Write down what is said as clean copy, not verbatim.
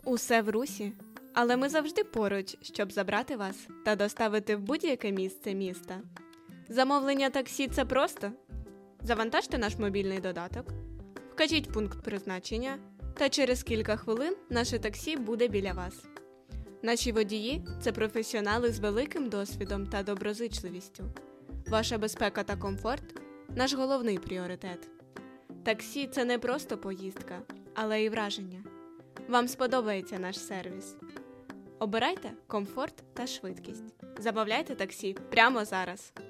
Усе в русі, але ми завжди поруч, щоб забрати вас та доставити в будь-яке місце міста. Замовлення таксі – це просто. Завантажте наш мобільний додаток, вкажіть пункт призначення, та через кілька хвилин наше таксі буде біля вас. Наші водії – це професіонали з великим досвідом та доброзичливістю. Ваша безпека та комфорт – наш головний пріоритет. Таксі – це не просто поїздка, але й враження. Вам сподобається наш сервіс. Обирайте комфорт та швидкість. Замовляйте таксі прямо зараз.